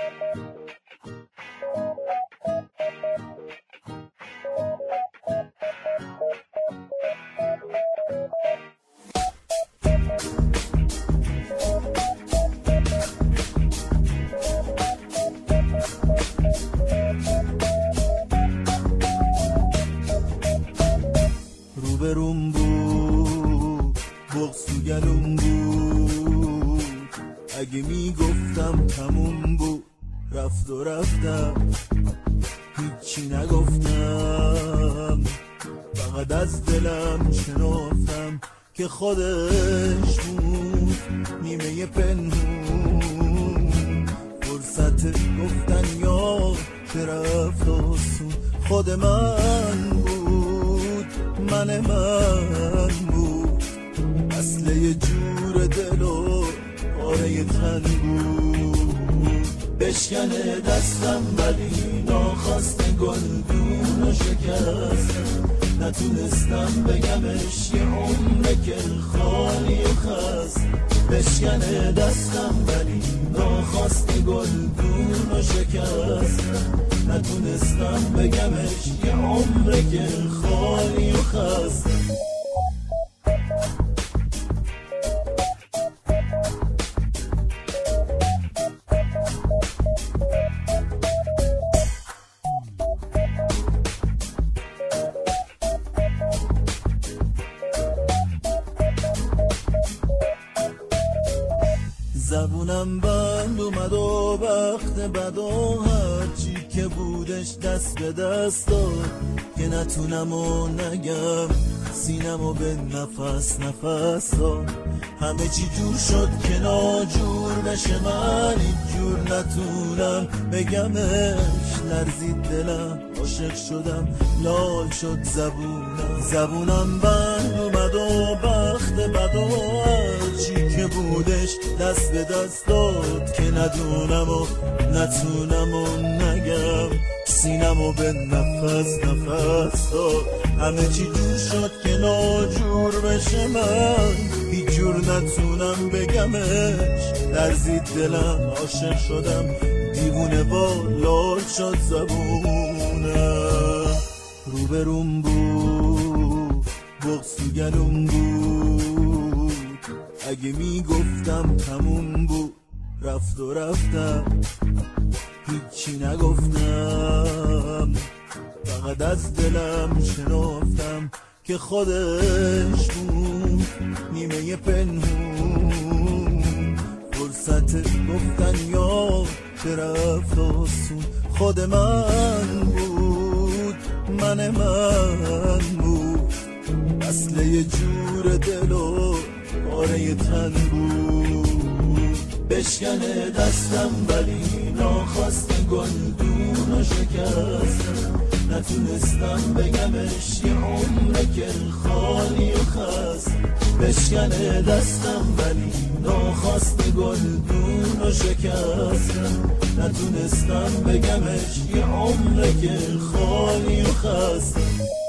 روبروم بود بغض تو گلوم بود، اگه میگفتم تموم بود رفت و رفتم، هیچی نگفتم، فقط از دلم شنفتم که خودش بود نیمه پنهون، فرصت گفتن یا که رفت آسون، خود من بود، من بود، اصل یه جور دل و پاره تن بود، بشکنه دستم ولی ناخواسته گلدون و شکستم، نتونستم بگمش یه عمره که خالی و خست، بشکنه دستم ولی ناخواسته گلدون و شکستم، نتونستم بگمش یه عمره که خالی و خست. زبونم بند اومد و وقت بد و هرچی که بودش دست به دست داد، که نتونم و نگم سینم و به نفس نفس داد، همه چی جور شد که ناجور بشه، من هیچ جور نتونم بگمش، لرزید دلم عاشق شدم لال شد زبونم بند اومد و بخت بد و هرچی که بودش دست به دست داد، که ندونم و نتونم و نگم سینم و به نفس نفس داد، همه چی جور شد که ناجور بشه، من هیچ جور نتونم بگمش، لرزید دلم عاشق شدم دیوونه با لال شد زبونم، روبروم بود بغض تو گلوم بود، اگه میگفتم تموم بود رفت و رفتم، هیچی نگفتم، فقط از دلم شنفتم که خودش بود نیمه پنهون، فرصت گفتن یا که رفت آسون، خود من بود، من بود، اصل یه جور دل و پاره تن بود، بشکنه دستم ولی ناخواسته گلدون و شکستم، نتونستم بگمش یه عمره که خالی و خست، بشکنه دستم ولی ناخواسته گلدون و شکستم، نتونستم بگمش یه عمره که خالی و خست.